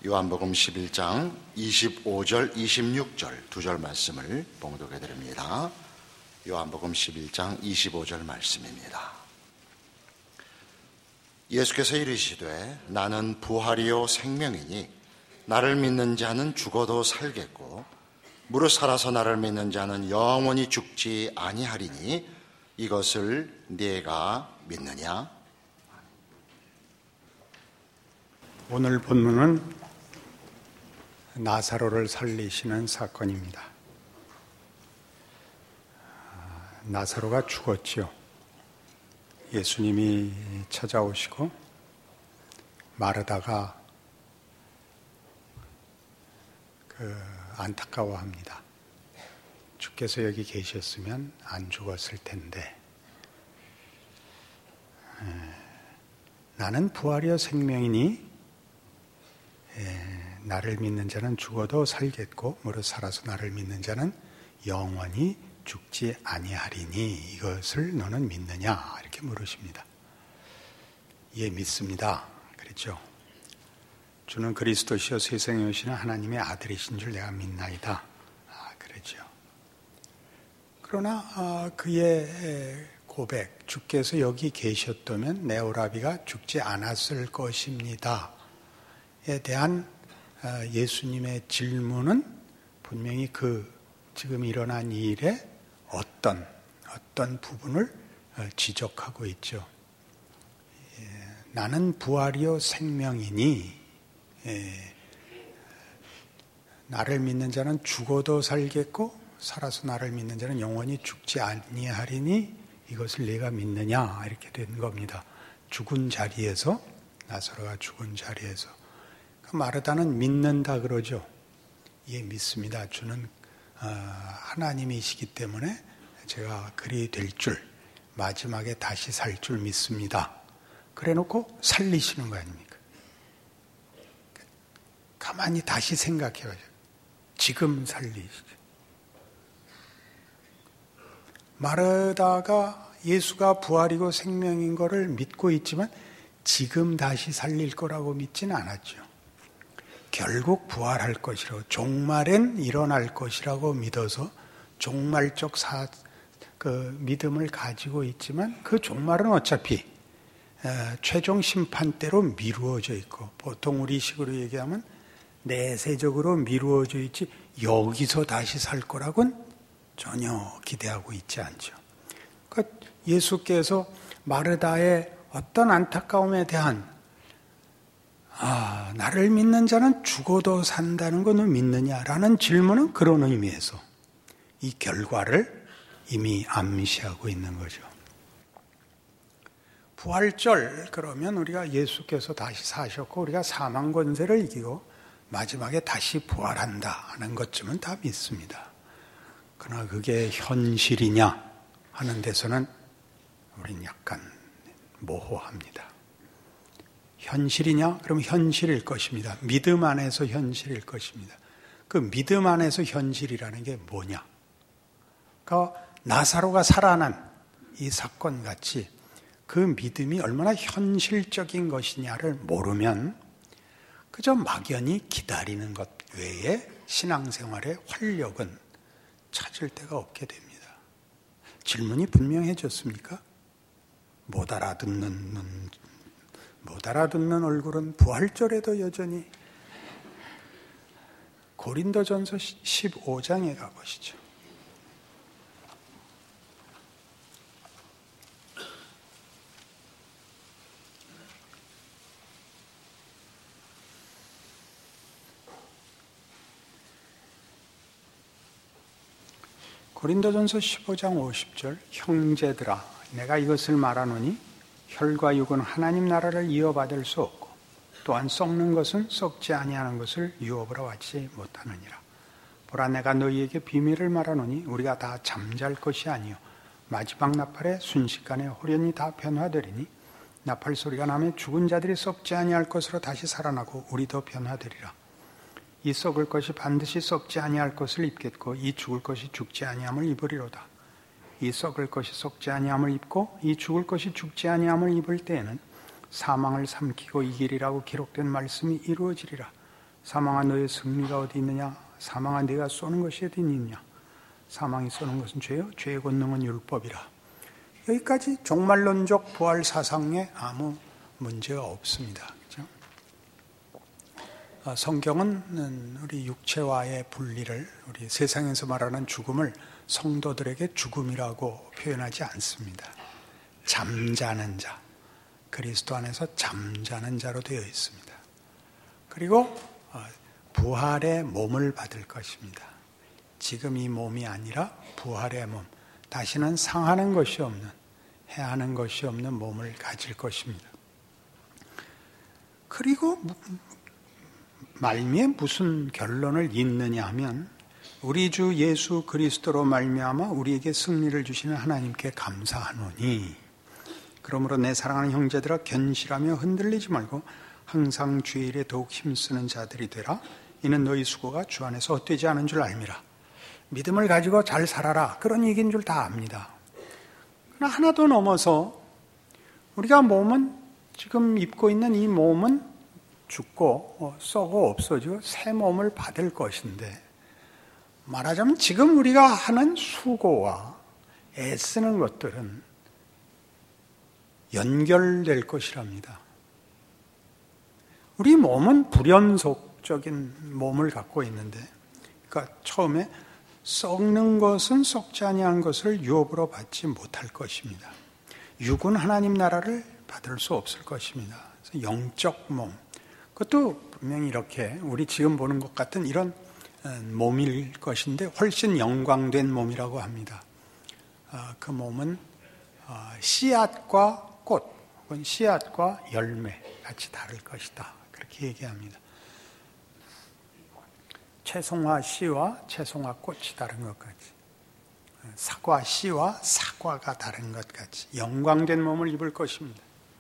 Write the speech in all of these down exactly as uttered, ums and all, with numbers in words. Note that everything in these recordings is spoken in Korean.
요한복음 십일 장 이십오 절 이십육 절 두 절 말씀을 봉독해 드립니다. 요한복음 십일 장 이십오 절 말씀입니다. 예수께서 이르시되 나는 부활이요 생명이니 나를 믿는 자는 죽어도 살겠고 무릇 살아서 나를 믿는 자는 영원히 죽지 아니하리니 이것을 네가 믿느냐? 오늘 본문은 나사로를 살리시는 사건입니다. 나사로가 죽었지요. 예수님이 찾아오시고 마르다가 그 안타까워합니다. 주께서 여기 계셨으면 안 죽었을 텐데. 나는 부활이요 생명이니 나를 믿는 자는 죽어도 살겠고 무릇 살아서 나를 믿는 자는 영원히 죽지 아니하리니 이것을 너는 믿느냐? 이렇게 물으십니다. 예, 믿습니다. 그랬죠. 주는 그리스도시요 세상에 오시는 하나님의 아들이신 줄 내가 믿나이다. 아, 그랬죠. 그러나 아, 그의 고백, 주께서 여기 계셨다면 내 오라비가 죽지 않았을 것입니다에 대한 예수님의 질문은 분명히 그 지금 일어난 일의 어떤 어떤 부분을 지적하고 있죠. 나는 부활이요 생명이니 나를 믿는 자는 죽어도 살겠고 살아서 나를 믿는 자는 영원히 죽지 아니하리니 이것을 네가 믿느냐 이렇게 된 겁니다. 죽은 자리에서 나사로가 죽은 자리에서 그 마르다는 믿는다 그러죠. 예, 믿습니다. 주는 어, 하나님이시기 때문에 제가 그리 될 줄, 마지막에 다시 살 줄 믿습니다. 그래 놓고 살리시는 거 아닙니까? 가만히 다시 생각해봐요. 지금 살리시죠. 마르다가 예수가 부활이고 생명인 거를 믿고 있지만 지금 다시 살릴 거라고 믿지는 않았죠. 결국 부활할 것이라고, 종말엔 일어날 것이라고 믿어서 종말적 사, 그 믿음을 가지고 있지만 그 종말은 어차피 에, 최종 심판대로 미루어져 있고, 보통 우리식으로 얘기하면 내세적으로 미루어져 있지 여기서 다시 살 거라고는 전혀 기대하고 있지 않죠. 그러니까 예수께서 마르다의 어떤 안타까움에 대한 아, 나를 믿는 자는 죽어도 산다는 것을 믿느냐라는 질문은 그런 의미에서 이 결과를 이미 암시하고 있는 거죠. 부활절 그러면 우리가 예수께서 다시 사셨고 우리가 사망 권세를 이기고 마지막에 다시 부활한다 하는 것쯤은 다 믿습니다. 그러나 그게 현실이냐 하는 데서는 우린 약간 모호합니다. 현실이냐? 그럼 현실일 것입니다. 믿음 안에서 현실일 것입니다. 그 믿음 안에서 현실이라는 게 뭐냐? 그러니까 나사로가 살아난 이 사건 같이 그 믿음이 얼마나 현실적인 것이냐를 모르면 그저 막연히 기다리는 것 외에 신앙생활의 활력은 찾을 데가 없게 됩니다. 질문이 분명해졌습니까? 못 알아듣는 눈, 못 알아듣는 얼굴은 부활절에도 여전히. 고린도전서 십오 장에 가보시죠. 고린도전서 십오 장 오십 절, 형제들아 내가 이것을 말하노니 혈과 육은 하나님 나라를 이어받을 수 없고 또한 썩는 것은 썩지 아니하는 것을 유업으로 받지 못하느니라. 보라 내가 너희에게 비밀을 말하노니 우리가 다 잠잘 것이 아니요 마지막 나팔에 순식간에 호련히 다 변화되리니 나팔 소리가 나면 죽은 자들이 썩지 아니할 것으로 다시 살아나고 우리도 변화되리라. 이 썩을 것이 반드시 썩지 아니할 것을 입겠고 이 죽을 것이 죽지 아니함을 입으리로다. 이 썩을 것이 썩지 아니함을 입고 이 죽을 것이 죽지 아니함을 입을 때에는 사망을 삼키고 이기리라고 기록된 말씀이 이루어지리라. 사망아 너의 승리가 어디 있느냐? 사망아 네가 쏘는 것이 어디 있느냐? 사망이 쏘는 것은 죄요, 죄의 권능은 율법이라. 여기까지 종말론적 부활 사상에 아무 문제가 없습니다. 그렇죠? 성경은 우리 육체와의 분리를, 우리 세상에서 말하는 죽음을 성도들에게 죽음이라고 표현하지 않습니다. 잠자는 자, 그리스도 안에서 잠자는 자로 되어 있습니다. 그리고 부활의 몸을 받을 것입니다. 지금 이 몸이 아니라 부활의 몸, 다시는 상하는 것이 없는, 해하는 것이 없는 몸을 가질 것입니다. 그리고 말미에 무슨 결론을 잇느냐 하면 우리 주 예수 그리스도로 말미암아 우리에게 승리를 주시는 하나님께 감사하노니, 그러므로 내 사랑하는 형제들아 견실하며 흔들리지 말고 항상 주의 일에 더욱 힘쓰는 자들이 되라. 이는 너희 수고가 주 안에서 헛되지 않은 줄 알미라. 믿음을 가지고 잘 살아라, 그런 얘기인 줄 다 압니다. 그러나 하나 더 넘어서 우리가 몸은, 지금 입고 있는 이 몸은 죽고 썩어 없어지고 새 몸을 받을 것인데, 말하자면 지금 우리가 하는 수고와 애쓰는 것들은 연결될 것이랍니다. 우리 몸은 불연속적인 몸을 갖고 있는데, 그러니까 처음에 썩는 것은 썩지 아니한 것을 유업으로 받지 못할 것입니다. 육은 하나님 나라를 받을 수 없을 것입니다. 그래서 영적 몸, 그것도 분명히 이렇게 우리 지금 보는 것 같은 이런 몸일 것인데 훨씬 영광된 몸이라고 합니다. 그 몸은 씨앗과 꽃, 혹은 씨앗과 열매 같이 다를 것이다, 그렇게 얘기합니다. 채송화 씨와 채송화 꽃이 다른 것 같이, 사과 씨와 사과가 다른 것 같이 영광된 몸을 입을 것입니다.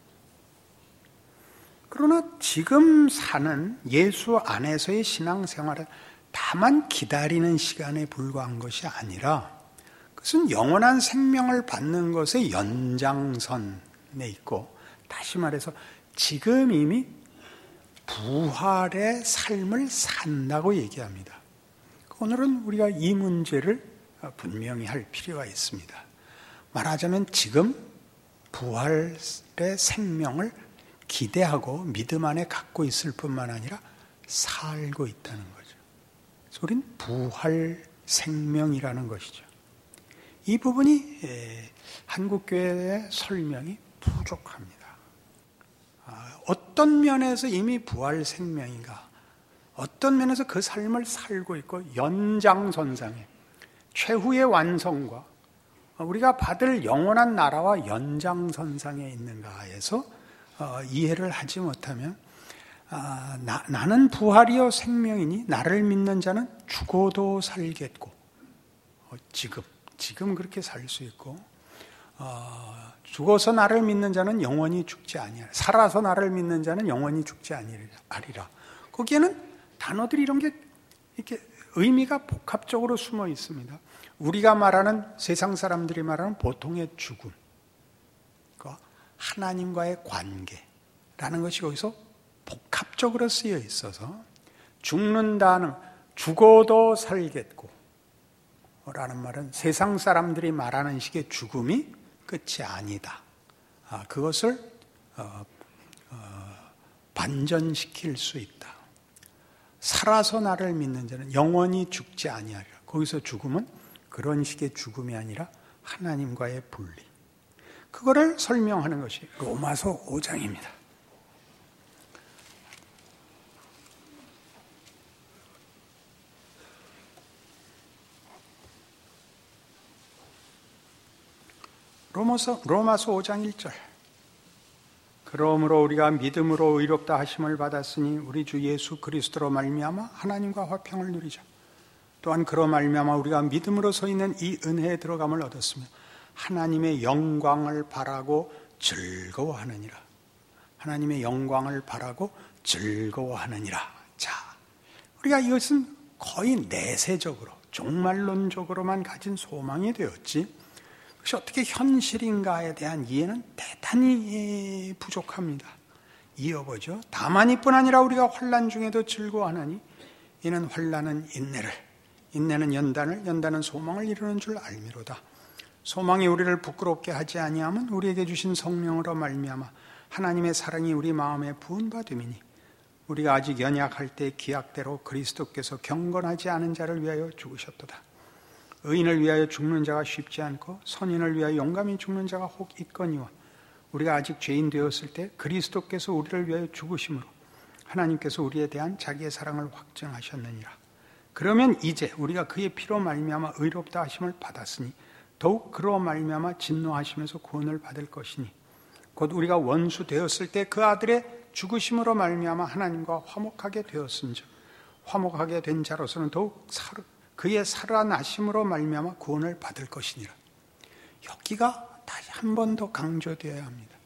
그러나 지금 사는 예수 안에서의 신앙생활은 다만 기다리는 시간에 불과한 것이 아니라, 그것은 영원한 생명을 받는 것의 연장선에 있고, 다시 말해서 지금 이미 부활의 삶을 산다고 얘기합니다. 오늘은 우리가 이 문제를 분명히 할 필요가 있습니다. 말하자면 지금 부활의 생명을 기대하고 믿음 안에 갖고 있을 뿐만 아니라 살고 있다는 거죠. 그래서 우린 부활 생명이라는 것이죠. 이 부분이 한국교회의 설명이 부족합니다. 어떤 면에서 이미 부활 생명인가, 어떤 면에서 그 삶을 살고 있고 연장선상에 최후의 완성과 우리가 받을 영원한 나라와 연장선상에 있는가에서 어, 이해를 하지 못하면 아, 나, 나는 부활이요 생명이니 나를 믿는 자는 죽어도 살겠고, 어, 지금 지금 그렇게 살 수 있고, 어, 죽어서 나를 믿는 자는 영원히 죽지 아니하리라. 살아서 나를 믿는 자는 영원히 죽지 아니하리라. 거기에는 단어들이 이런 게 이렇게 의미가 복합적으로 숨어 있습니다. 우리가 말하는, 세상 사람들이 말하는 보통의 죽음, 하나님과의 관계라는 것이 거기서 복합적으로 쓰여 있어서, 죽는다는, 죽어도 살겠고 라는 말은 세상 사람들이 말하는 식의 죽음이 끝이 아니다. 아, 그것을 어, 어, 반전시킬 수 있다. 살아서 나를 믿는 자는 영원히 죽지 아니하리라. 거기서 죽음은 그런 식의 죽음이 아니라 하나님과의 분리. 그거를 설명하는 것이 로마서 오 장입니다. 로마서, 로마서 오 장 일 절. 그러므로 우리가 믿음으로 의롭다 하심을 받았으니 우리 주 예수 그리스도로 말미암아 하나님과 화평을 누리자. 또한 그로 말미암아 우리가 믿음으로 서 있는 이 은혜에 들어감을 얻었으며 하나님의 영광을 바라고 즐거워하느니라. 하나님의 영광을 바라고 즐거워하느니라. 자, 우리가 이것은 거의 내세적으로, 종말론적으로만 가진 소망이 되었지, 그것이 어떻게 현실인가에 대한 이해는 대단히 부족합니다. 이어보죠. 다만 이뿐 아니라 우리가 환난 중에도 즐거워하나니 이는 환난은 인내를, 인내는 연단을, 연단은 소망을 이루는 줄 알미로다. 소망이 우리를 부끄럽게 하지 아니함은 우리에게 주신 성령으로 말미암아 하나님의 사랑이 우리 마음에 부은 바 됨이니 우리가 아직 연약할 때 기약대로 그리스도께서 경건하지 않은 자를 위하여 죽으셨도다. 의인을 위하여 죽는 자가 쉽지 않고 선인을 위하여 용감히 죽는 자가 혹 있거니와 우리가 아직 죄인 되었을 때 그리스도께서 우리를 위하여 죽으심으로 하나님께서 우리에 대한 자기의 사랑을 확증하셨느니라. 그러면 이제 우리가 그의 피로 말미암아 의롭다 하심을 받았으니 더욱 그로 말미암아 진노하심에서 구원을 받을 것이니 곧 우리가 원수 되었을 때 그 아들의 죽으심으로 말미암아 하나님과 화목하게 되었은즉 화목하게 된 자로서는 더욱 사르, 그의 살아나심으로 말미암아 구원을 받을 것이니라. 여기가 다시 한 번 더 강조되어야 합니다.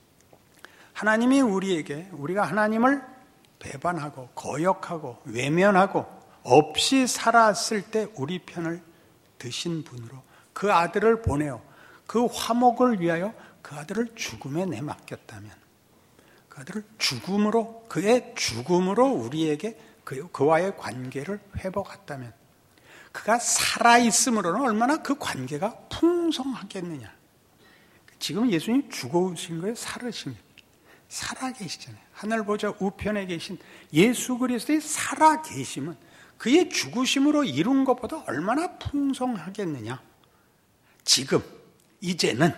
하나님이 우리에게 우리가 하나님을 배반하고 거역하고 외면하고 없이 살았을 때 우리 편을 드신 분으로 그 아들을 보내어 그 화목을 위하여 그 아들을 죽음에 내맡겼다면 그 아들을 죽음으로 그의 죽음으로 우리에게 그, 그와의 관계를 회복했다면 그가 살아있음으로는 얼마나 그 관계가 풍성하겠느냐. 지금 예수님 죽어오신 거예요? 살으신 거예요? 살아계시잖아요. 하늘 보좌 우편에 계신 예수 그리스도의 살아계심은 그의 죽으심으로 이룬 것보다 얼마나 풍성하겠느냐. 지금 이제는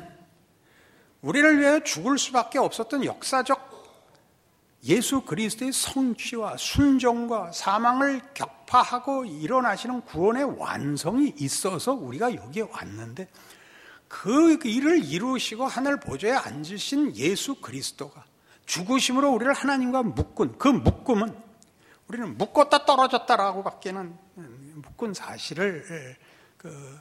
우리를 위하여 죽을 수밖에 없었던 역사적 예수 그리스도의 성취와 순종과 사망을 격파하고 일어나시는 구원의 완성이 있어서 우리가 여기에 왔는데 그 일을 이루시고 하늘 보좌에 앉으신 예수 그리스도가 죽으심으로 우리를 하나님과 묶은 그 묶음은 우리는 묶었다 떨어졌다라고 밖에는 묶은 사실을 그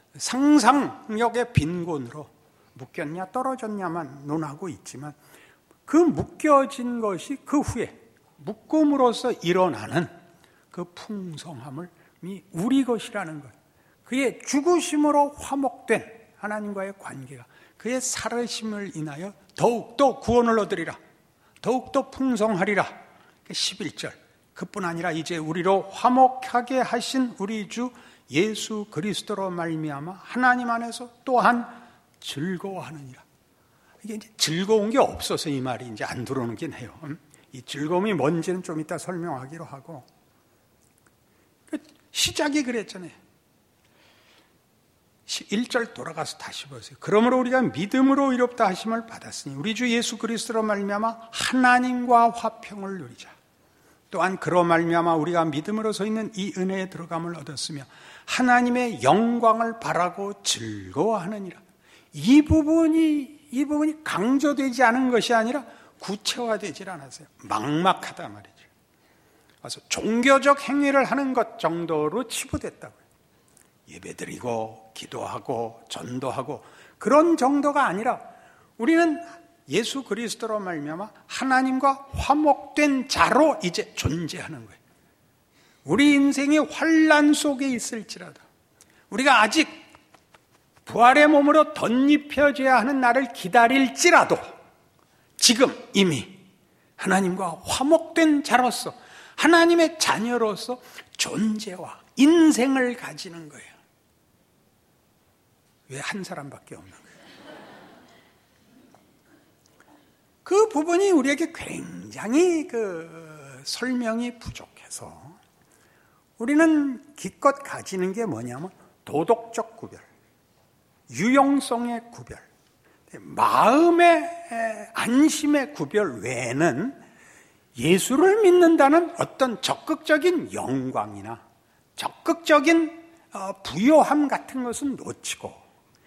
상상력의 빈곤으로 묶였냐 떨어졌냐만 논하고 있지만 그 묶여진 것이 그 후에 묶음으로써 일어나는 그 풍성함이 우리 것이라는 것. 그의 죽으심으로 화목된 하나님과의 관계가 그의 살으심을 인하여 더욱더 구원을 얻으리라. 더욱더 풍성하리라. 십일 절. 그뿐 아니라 이제 우리로 화목하게 하신 우리 주 예수 그리스도로 말미암아 하나님 안에서 또한 즐거워하느니라. 이게 이제 즐거운 게 없어서 이 말이 이제 안 들어오긴 해요. 이 즐거움이 뭔지는 좀 이따 설명하기로 하고. 시작이 그랬잖아요. 일 절 돌아가서 다시 보세요. 그러므로 우리가 믿음으로 의롭다 하심을 받았으니 우리 주 예수 그리스도로 말미암아 하나님과 화평을 누리자. 또한 그로 말미암아 우리가 믿음으로 서 있는 이 은혜에 들어감을 얻었으며 하나님의 영광을 바라고 즐거워하느니라. 이 부분이 이 부분이 강조되지 않은 것이 아니라 구체화되질 않았어요. 막막하다 말이죠. 그래서 종교적 행위를 하는 것 정도로 치부됐다고요. 예배드리고 기도하고 전도하고 그런 정도가 아니라 우리는 예수 그리스도로 말미암아 하나님과 화목된 자로 이제 존재하는 거예요. 우리 인생이 환난 속에 있을지라도 우리가 아직 부활의 몸으로 덧입혀져야 하는 날을 기다릴지라도 지금 이미 하나님과 화목된 자로서 하나님의 자녀로서 존재와 인생을 가지는 거예요. 왜 한 사람밖에 없는 거예요? 그 부분이 우리에게 굉장히 그 설명이 부족해서 우리는 기껏 가지는 게 뭐냐면 도덕적 구별, 유용성의 구별, 마음의 안심의 구별 외에는 예수를 믿는다는 어떤 적극적인 영광이나 적극적인 부요함 같은 것은 놓치고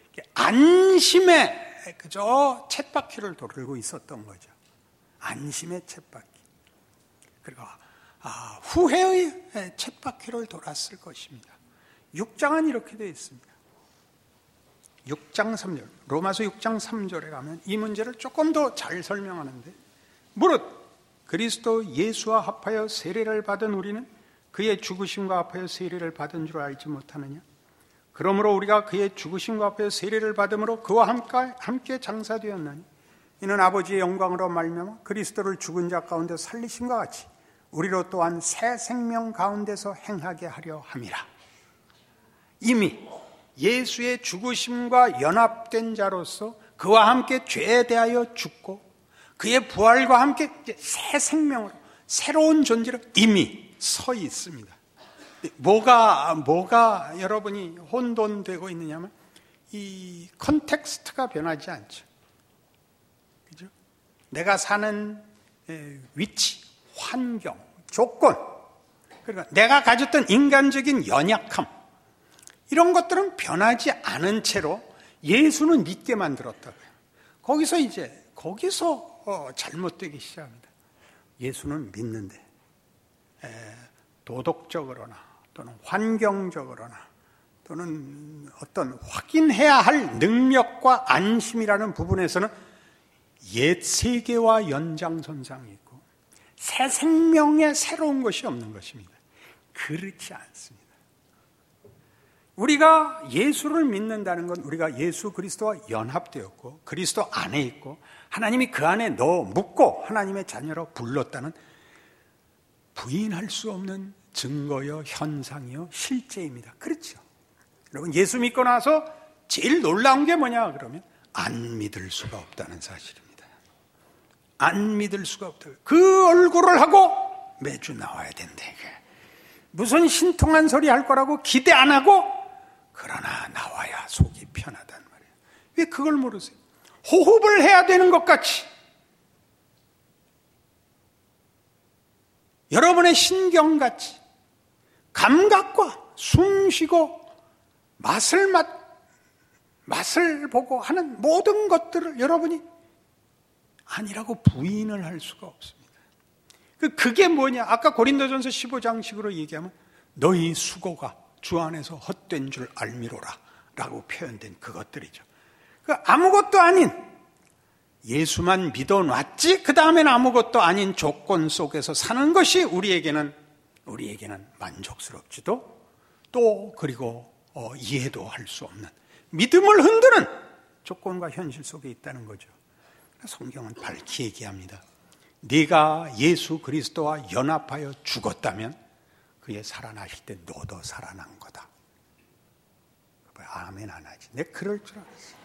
안심의 그저 쳇바퀴를 돌고 있었던 거죠. 안심의 쳇바퀴. 그리고 아, 후회의 쳇바퀴를 돌았을 것입니다. 육 장은 이렇게 되어 있습니다. 육 장 삼 절, 로마서 육 장 삼 절에 가면 이 문제를 조금 더 잘 설명하는데 무릇 그리스도 예수와 합하여 세례를 받은 우리는 그의 죽으심과 합하여 세례를 받은 줄 알지 못하느냐? 그러므로 우리가 그의 죽으심과 합하여 세례를 받음으로 그와 함께, 함께 장사되었나니 이는 아버지의 영광으로 말미암아 그리스도를 죽은 자 가운데 살리심과 같이 우리로 또한 새 생명 가운데서 행하게 하려 함이라. 이미 예수의 죽으심과 연합된 자로서 그와 함께 죄에 대하여 죽고 그의 부활과 함께 새 생명으로 새로운 존재로 이미 서 있습니다. 뭐가 뭐가 여러분이 혼돈되고 있느냐면 이 컨텍스트가 변하지 않죠. 그죠? 내가 사는 위치, 환경, 조건, 그러니까 내가 가졌던 인간적인 연약함, 이런 것들은 변하지 않은 채로 예수는 믿게 만들었다고요. 거기서 이제 거기서 어, 잘못되기 시작합니다. 예수는 믿는데 에, 도덕적으로나 또는 환경적으로나 또는 어떤 확인해야 할 능력과 안심이라는 부분에서는 옛 세계와 연장선상이 있고 새 생명의 새로운 것이 없는 것입니다. 그렇지 않습니다. 우리가 예수를 믿는다는 건 우리가 예수 그리스도와 연합되었고 그리스도 안에 있고 하나님이 그 안에 넣어 묻고 하나님의 자녀로 불렀다는 부인할 수 없는 증거요, 현상이요, 실제입니다. 그렇죠? 여러분, 예수 믿고 나서 제일 놀라운 게 뭐냐 그러면 안 믿을 수가 없다는 사실입니다. 안 믿을 수가 없다. 그 얼굴을 하고 매주 나와야 된대. 무슨 신통한 소리 할 거라고 기대 안 하고 그러나 나와야 속이 편하단 말이에요. 왜 그걸 모르세요? 호흡을 해야 되는 것 같이 여러분의 신경같이 감각과 숨쉬고 맛을 맛, 맛을 보고 하는 모든 것들을 여러분이 아니라고 부인을 할 수가 없습니다. 그게 뭐냐? 아까 고린도전서 십오 장식으로 얘기하면 너희 수고가 주 안에서 헛된 줄 알미로라 라고 표현된 그것들이죠. 그 아무것도 아닌 예수만 믿어놨지 그 다음엔 아무것도 아닌 조건 속에서 사는 것이 우리에게는 우리에게는 만족스럽지도 또 그리고 어, 이해도 할 수 없는 믿음을 흔드는 조건과 현실 속에 있다는 거죠. 성경은 밝히 얘기합니다. 네가 예수 그리스도와 연합하여 죽었다면 그의 살아나실 때 너도 살아난 거다. 아멘 안 하지. 내가 그럴 줄 알았어.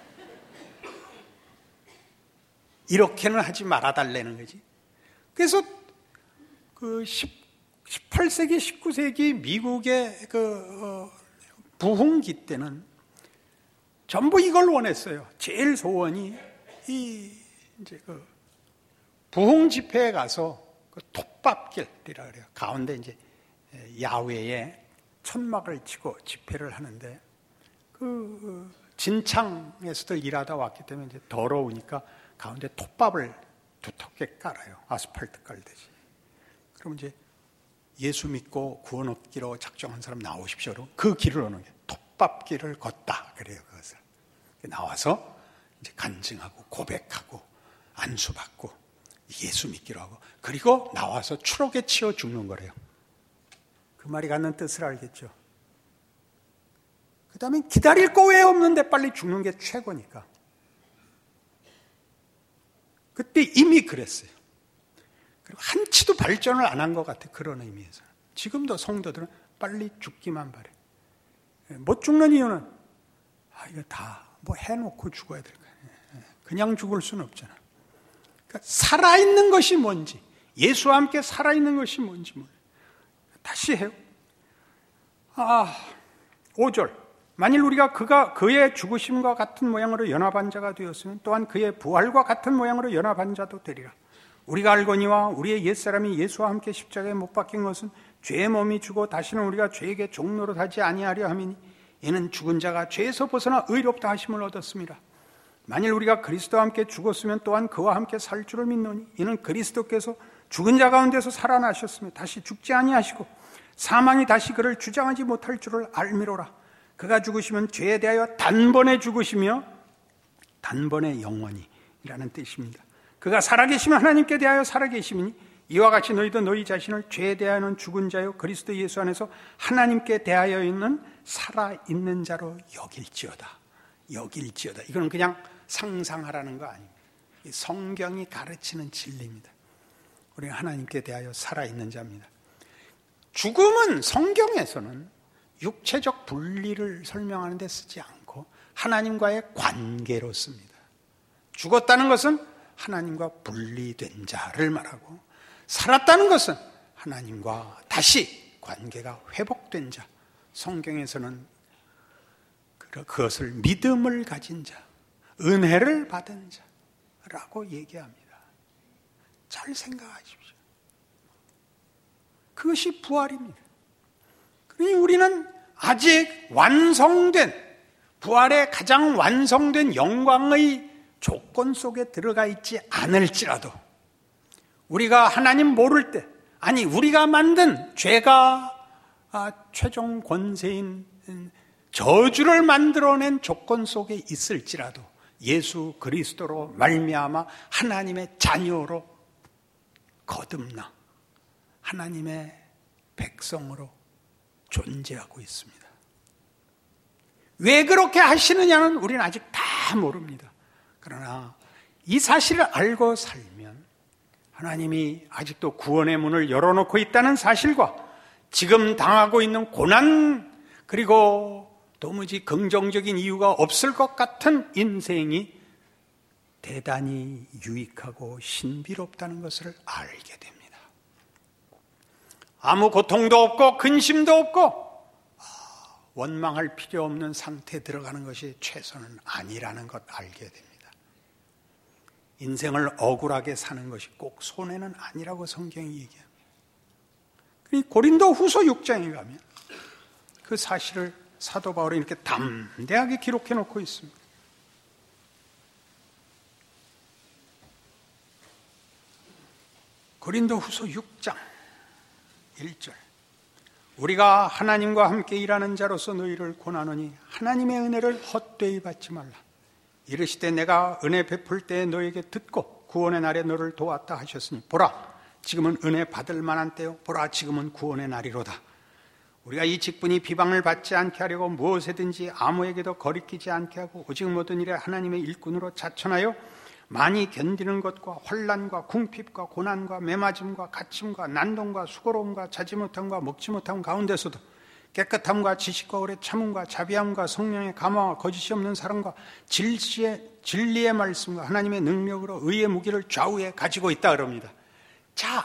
이렇게는 하지 말아달라는 거지. 그래서 그 십팔 세기, 십구 세기 미국의 그 어, 부흥기 때는 전부 이걸 원했어요. 제일 소원이 이 이제 그 부흥 집회에 가서 그 톱밥길이라 그래요. 가운데 이제 야외에 천막을 치고 집회를 하는데 그 진창에서들 일하다 왔기 때문에 이제 더러우니까 가운데 톱밥을 두텁게 깔아요. 아스팔트 깔듯이. 그럼 이제 예수 믿고 구원 얻기로 작정한 사람 나오십시오. 그 길을 오는 게 톱밥길을 걷다 그래요. 그것을 나와서 이제 간증하고 고백하고 안수받고 예수 믿기로 하고 그리고 나와서 추록에 치여 죽는 거래요. 그 말이 갖는 뜻을 알겠죠. 그 다음에 기다릴 거 왜 없는데 빨리 죽는 게 최고니까. 그때 이미 그랬어요. 그리고 한치도 발전을 안 한 것 같아. 그런 의미에서. 지금도 성도들은 빨리 죽기만 바래. 못 죽는 이유는 아 이거 다 뭐 해놓고 죽어야 될 거야. 그냥 죽을 수는 없잖아. 그러니까 살아있는 것이 뭔지, 예수와 함께 살아있는 것이 뭔지 몰라요. 다시 해요. 아, 오 절. 만일 우리가 그가 그의 죽으심과 같은 모양으로 연합한 자가 되었으면 또한 그의 부활과 같은 모양으로 연합한 자도 되리라. 우리가 알거니와 우리의 옛사람이 예수와 함께 십자가에 못 박힌 것은 죄의 몸이 주고 다시는 우리가 죄에게 종노릇 하지 아니하려 함이니 이는 죽은 자가 죄에서 벗어나 의롭다 하심을 얻었습니다. 만일 우리가 그리스도와 함께 죽었으면 또한 그와 함께 살 줄을 믿노니 이는 그리스도께서 죽은 자 가운데서 살아나셨으며 다시 죽지 아니하시고 사망이 다시 그를 주장하지 못할 줄을 알미로라. 그가 죽으시면 죄에 대하여 단번에 죽으시며 단번에 영원히 이라는 뜻입니다. 그가 살아계시면 하나님께 대하여 살아계심이니 이와 같이 너희도 너희 자신을 죄에 대하여는 죽은 자요 그리스도 예수 안에서 하나님께 대하여 있는 살아있는 자로 여길지어다. 여길지어다. 이건 그냥 상상하라는 거 아닙니다. 성경이 가르치는 진리입니다. 우리가 하나님께 대하여 살아있는 자입니다. 죽음은 성경에서는 육체적 분리를 설명하는 데 쓰지 않고 하나님과의 관계로 씁니다. 죽었다는 것은 하나님과 분리된 자를 말하고, 살았다는 것은 하나님과 다시 관계가 회복된 자, 성경에서는 그것을 믿음을 가진 자, 은혜를 받은 자라고 얘기합니다. 잘 생각하십시오. 그것이 부활입니다. 그러니 우리는 아직 완성된, 부활의 가장 완성된 영광의 조건 속에 들어가 있지 않을지라도, 우리가 하나님 모를 때, 아니 우리가 만든 죄가 아, 최종 권세인 저주를 만들어낸 조건 속에 있을지라도 예수 그리스도로 말미암아 하나님의 자녀로 거듭나 하나님의 백성으로 존재하고 있습니다. 왜 그렇게 하시느냐는 우리는 아직 다 모릅니다. 그러나 이 사실을 알고 살면 하나님이 아직도 구원의 문을 열어놓고 있다는 사실과 지금 당하고 있는 고난, 그리고 도무지 긍정적인 이유가 없을 것 같은 인생이 대단히 유익하고 신비롭다는 것을 알게 됩니다. 아무 고통도 없고 근심도 없고 원망할 필요 없는 상태에 들어가는 것이 최선은 아니라는 것 알게 됩니다. 인생을 억울하게 사는 것이 꼭 손해는 아니라고 성경이 얘기합니다. 고린도 후서 육 장에 가면 그 사실을 사도 바울이 이렇게 담대하게 기록해 놓고 있습니다. 고린도 후서 육 장 일 절, 우리가 하나님과 함께 일하는 자로서 너희를 권하노니 하나님의 은혜를 헛되이 받지 말라. 이르시되 내가 은혜 베풀 때 너에게 듣고 구원의 날에 너를 도왔다 하셨으니 보라 지금은 은혜 받을 만한 때요, 보라 지금은 구원의 날이로다. 우리가 이 직분이 비방을 받지 않게 하려고 무엇에든지 아무에게도 거리끼지 않게 하고 오직 모든 일에 하나님의 일꾼으로 자천하여 많이 견디는 것과 환난과 궁핍과 고난과 매맞음과 갇힘과 난동과 수고로움과 자지 못함과 먹지 못함 가운데서도 깨끗함과 지식과 오래 참음과 자비함과 성령의 감화와 거짓이 없는 사랑과 진리의, 진리의 말씀과 하나님의 능력으로 의의 무기를 좌우에 가지고 있다 그럽니다. 자,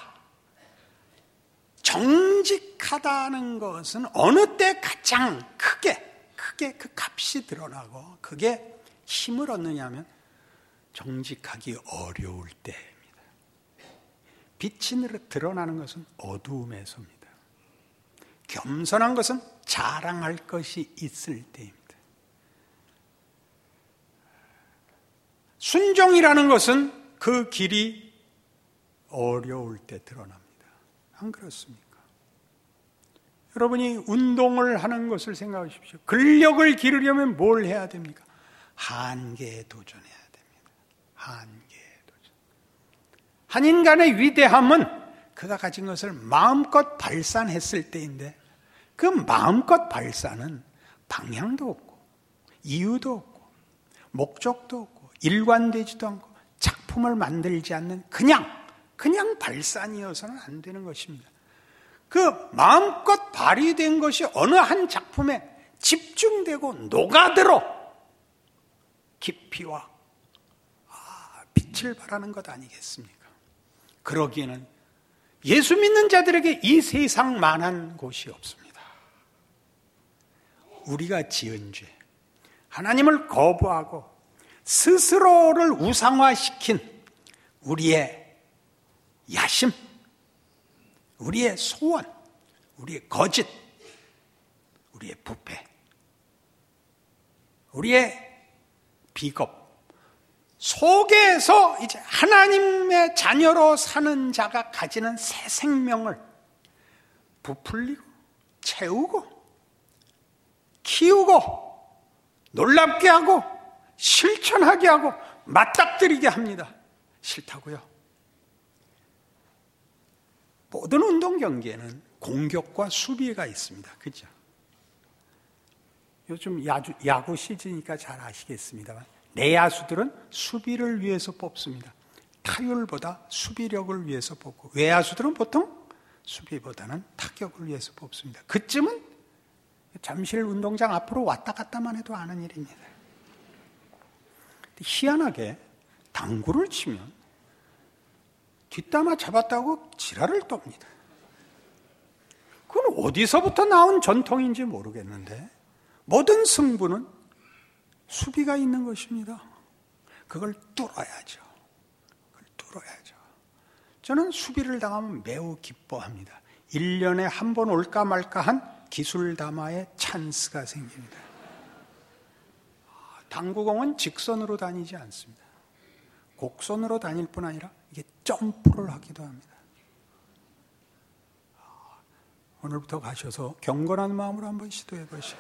정직하다는 것은 어느 때 가장 크게 크게 그 값이 드러나고 그게 힘을 얻느냐 하면 정직하기 어려울 때입니다. 빛이 드러나는 것은 어두움에서입니다. 겸손한 것은 자랑할 것이 있을 때입니다. 순종이라는 것은 그 길이 어려울 때 드러납니다. 안 그렇습니까? 여러분이 운동을 하는 것을 생각하십시오. 근력을 기르려면 뭘 해야 됩니까? 한계에 도전해야 됩니다. 한계에 도전. 한 인간의 위대함은 그가 가진 것을 마음껏 발산했을 때인데, 그 마음껏 발산은 방향도 없고 이유도 없고 목적도 없고 일관되지도 않고 작품을 만들지 않는 그냥 그냥 발산이어서는 안 되는 것입니다. 그 마음껏 발휘된 것이 어느 한 작품에 집중되고 녹아들어 깊이와 빛을 발하는 것 아니겠습니까? 그러기에는 예수 믿는 자들에게 이 세상만한 곳이 없습니다. 우리가 지은 죄, 하나님을 거부하고 스스로를 우상화시킨 우리의 야심, 우리의 소원, 우리의 거짓, 우리의 부패, 우리의 비겁 속에서 이제 하나님의 자녀로 사는 자가 가지는 새 생명을 부풀리고 채우고 키우고 놀랍게 하고 실천하게 하고 맞닥뜨리게 합니다. 싫다고요? 모든 운동 경기에는 공격과 수비가 있습니다. 그렇죠? 요즘 야구, 야구 시즌이니까 잘 아시겠습니다만 내야수들은 수비를 위해서 뽑습니다. 타율보다 수비력을 위해서 뽑고, 외야수들은 보통 수비보다는 타격을 위해서 뽑습니다. 그쯤은 잠실 운동장 앞으로 왔다 갔다만 해도 아는 일입니다. 희한하게 당구를 치면 뒷담화 잡았다고 지랄을 떱니다. 그건 어디서부터 나온 전통인지 모르겠는데 모든 승부는 수비가 있는 것입니다. 그걸 뚫어야죠. 그걸 뚫어야죠. 저는 수비를 당하면 매우 기뻐합니다. 일 년에 한 번 올까 말까 한 기술담화의 찬스가 생깁니다. 당구공은 직선으로 다니지 않습니다. 곡선으로 다닐 뿐 아니라 이게 점프를 하기도 합니다. 오늘부터 가셔서 경건한 마음으로 한번 시도해 보시고,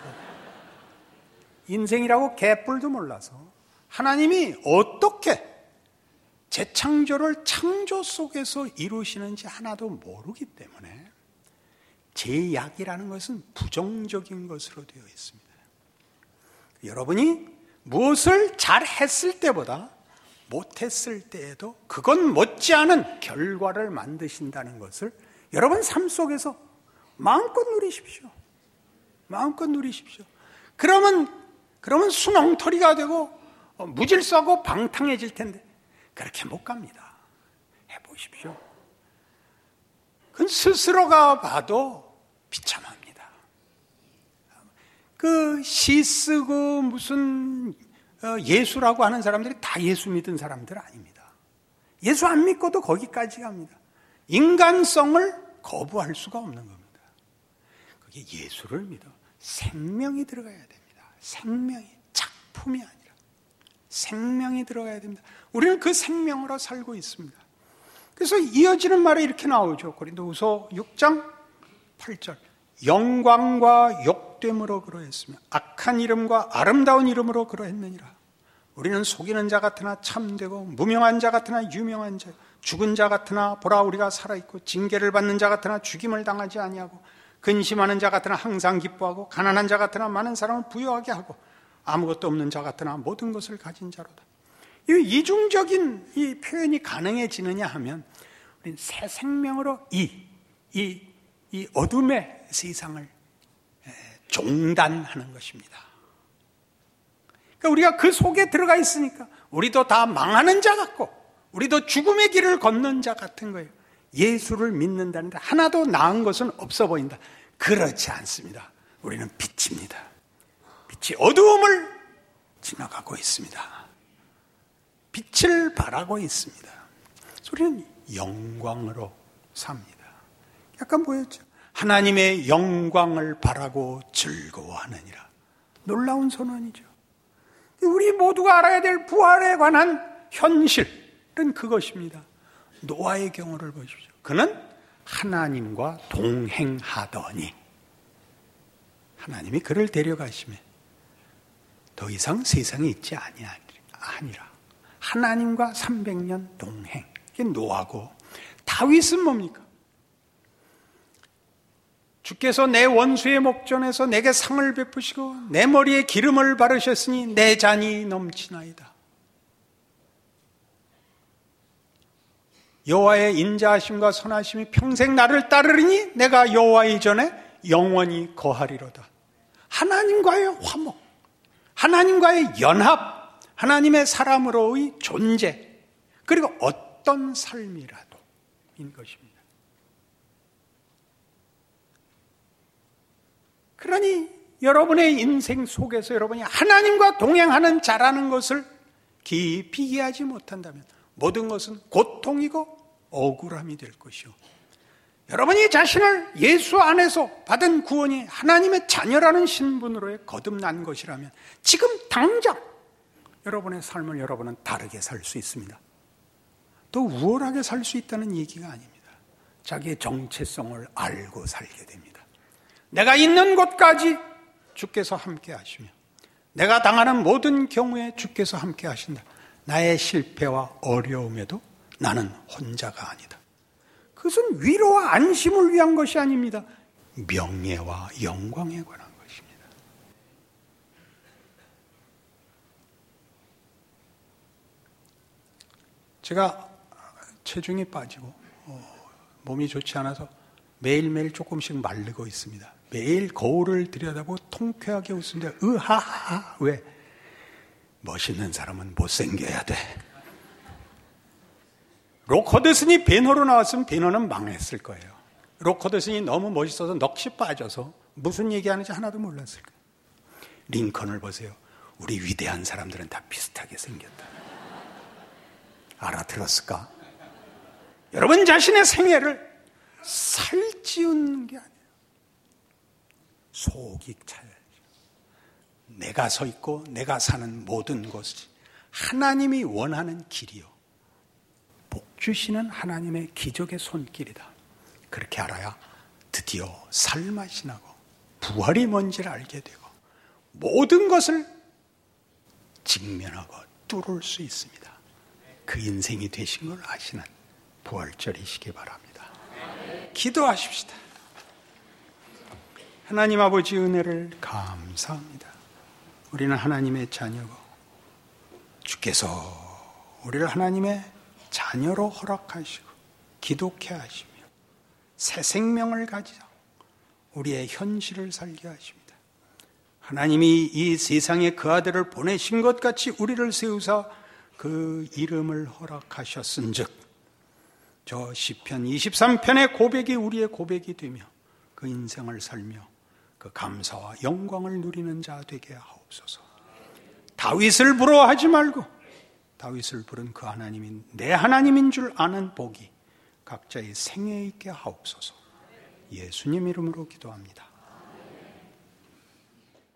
인생이라고 개뿔도 몰라서 하나님이 어떻게 재창조를 창조 속에서 이루시는지 하나도 모르기 때문에 제약이라는 것은 부정적인 것으로 되어 있습니다. 여러분이 무엇을 잘했을 때보다 못했을 때에도 그건 못지않은 결과를 만드신다는 것을 여러분 삶 속에서 마음껏 누리십시오. 마음껏 누리십시오. 그러면, 그러면 순엉터리가 되고 무질서하고 방탕해질 텐데 그렇게 못 갑니다. 해보십시오. 그건 스스로가 봐도 비참합니다. 그 시 쓰고 무슨 예수라고 하는 사람들이 다 예수 믿은 사람들 아닙니다. 예수 안 믿고도 거기까지 갑니다. 인간성을 거부할 수가 없는 겁니다. 그게 예수를 믿어 생명이 들어가야 됩니다. 생명이, 작품이 아니라 생명이 들어가야 됩니다. 우리는 그 생명으로 살고 있습니다. 그래서 이어지는 말이 이렇게 나오죠. 고린도후서 육 장 팔 절. 영광과 욕됨으로 그러했으며 악한 이름과 아름다운 이름으로 그러했느니라. 우리는 속이는 자 같으나 참되고 무명한 자 같으나 유명한 자, 죽은 자 같으나 보라 우리가 살아있고 징계를 받는 자 같으나 죽임을 당하지 아니하고 근심하는 자 같으나 항상 기뻐하고 가난한 자 같으나 많은 사람을 부유하게 하고 아무것도 없는 자 같으나 모든 것을 가진 자로다. 이 이중적인 이 표현이 가능해지느냐 하면 우리는 새 생명으로 이, 이, 이 어둠의 세상을 종단하는 것입니다. 그러니까 우리가 그 속에 들어가 있으니까 우리도 다 망하는 자 같고 우리도 죽음의 길을 걷는 자 같은 거예요. 예수를 믿는다는데 하나도 나은 것은 없어 보인다. 그렇지 않습니다. 우리는 빛입니다. 빛이 어두움을 지나가고 있습니다. 빛을 발하고 있습니다. 우리는 영광으로 삽니다. 약간 보였죠? 하나님의 영광을 바라고 즐거워하느니라. 놀라운 선언이죠. 우리 모두가 알아야 될 부활에 관한 현실은 그것입니다. 노아의 경우를 보십시오. 그는 하나님과 동행하더니 하나님이 그를 데려가시면 더 이상 세상에 있지 아니하니라. 하나님과 삼백 년 동행. 이게 노아고, 다윗은 뭡니까? 주께서 내 원수의 목전에서 내게 상을 베푸시고 내 머리에 기름을 바르셨으니 내 잔이 넘치나이다. 여호와의 인자하심과 선하심이 평생 나를 따르리니 내가 여호와 이전에 영원히 거하리로다. 하나님과의 화목, 하나님과의 연합, 하나님의 사람으로의 존재, 그리고 어떤 삶이라도 인 것입니다. 그러니 여러분의 인생 속에서 여러분이 하나님과 동행하는 자라는 것을 깊이 이해하지 못한다면 모든 것은 고통이고 억울함이 될 것이요. 여러분이 자신을 예수 안에서 받은 구원이 하나님의 자녀라는 신분으로의 거듭난 것이라면 지금 당장 여러분의 삶을 여러분은 다르게 살 수 있습니다. 또 우월하게 살 수 있다는 얘기가 아닙니다. 자기의 정체성을 알고 살게 됩니다. 내가 있는 곳까지 주께서 함께 하시며 내가 당하는 모든 경우에 주께서 함께 하신다. 나의 실패와 어려움에도 나는 혼자가 아니다. 그것은 위로와 안심을 위한 것이 아닙니다. 명예와 영광에 관한 것입니다. 제가 체중이 빠지고 어, 몸이 좋지 않아서 매일매일 조금씩 마르고 있습니다. 매일 거울을 들여다보고 통쾌하게 웃습니다. 으하하. 왜? 멋있는 사람은 못생겨야 돼. 록 허드슨이 배너로 나왔으면 배너는 망했을 거예요. 록 허드슨이 너무 멋있어서 넋이 빠져서 무슨 얘기하는지 하나도 몰랐을 거예요. 링컨을 보세요. 우리 위대한 사람들은 다 비슷하게 생겼다. 알아들었을까? 여러분 자신의 생애를 살찌우는 게 아니에요. 속이 차야죠. 내가 서 있고 내가 사는 모든 것이 하나님이 원하는 길이요. 복 주시는 하나님의 기적의 손길이다. 그렇게 알아야 드디어 살맛이 나고 부활이 뭔지를 알게 되고 모든 것을 직면하고 뚫을 수 있습니다. 그 인생이 되신 걸 아시는 부활절이시기 바랍니다. 기도하십시다. 하나님 아버지 은혜를 감사합니다. 우리는 하나님의 자녀고 주께서 우리를 하나님의 자녀로 허락하시고 기독케 하시며 새 생명을 가지자 우리의 현실을 살게 하십니다. 하나님이 이 세상에 그 아들을 보내신 것 같이 우리를 세우사 그 이름을 허락하셨은즉 저 시편 이십삼 편의 고백이 우리의 고백이 되며 그 인생을 살며 그 감사와 영광을 누리는 자 되게 하옵소서. 다윗을 부러워하지 말고 다윗을 부른 그 하나님이 내 하나님인 줄 아는 복이 각자의 생애에 있게 하옵소서. 예수님 이름으로 기도합니다.